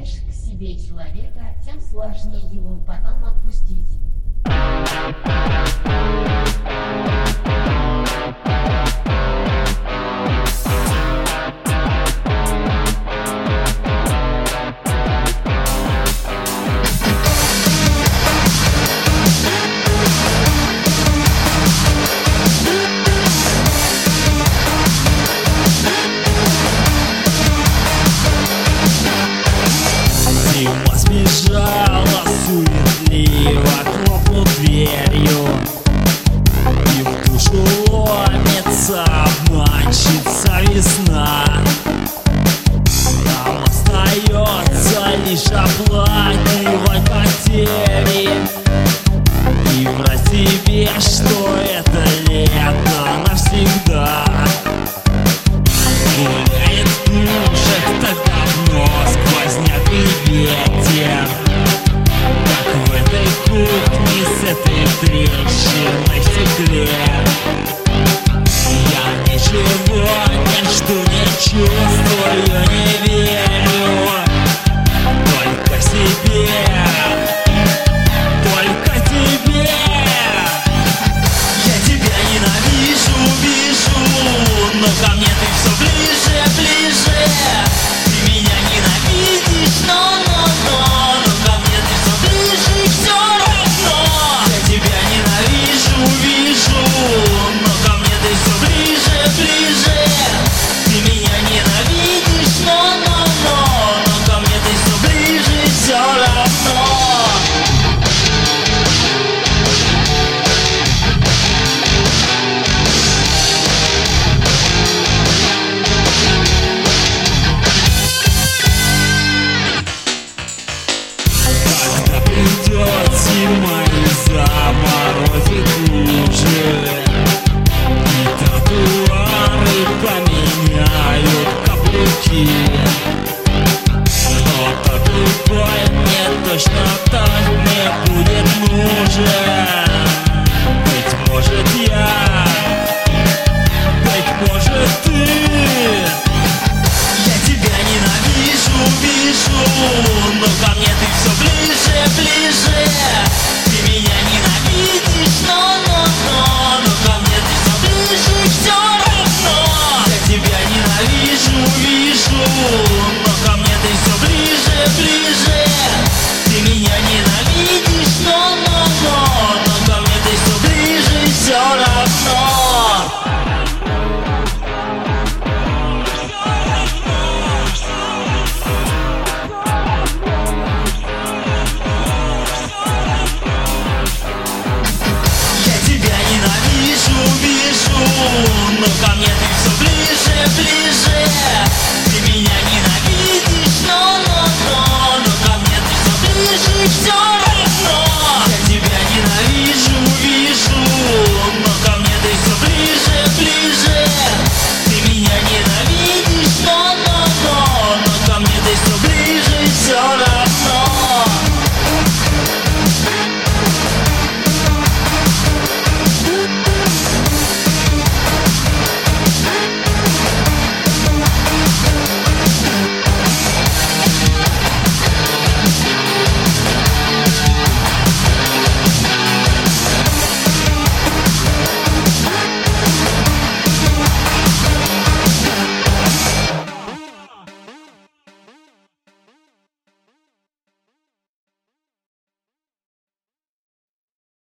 привлекаешь к себе человека, тем сложнее его потом отпустить. Зима сбежала суетливо, хлопнув дверью, и в душу ломится обманщица весна. Нам остается лишь оплакивать потери и врать себе, что это лето навсегда. Гуляет в душах так давно сквозняк и ветер, как в этой кухне с этой трещиной в стекле. Я ничего, ничто не чувствую, не верю.